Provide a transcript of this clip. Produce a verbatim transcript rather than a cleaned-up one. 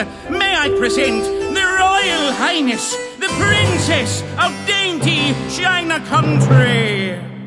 may I present the Royal Highness, the Princess of dainty China Country.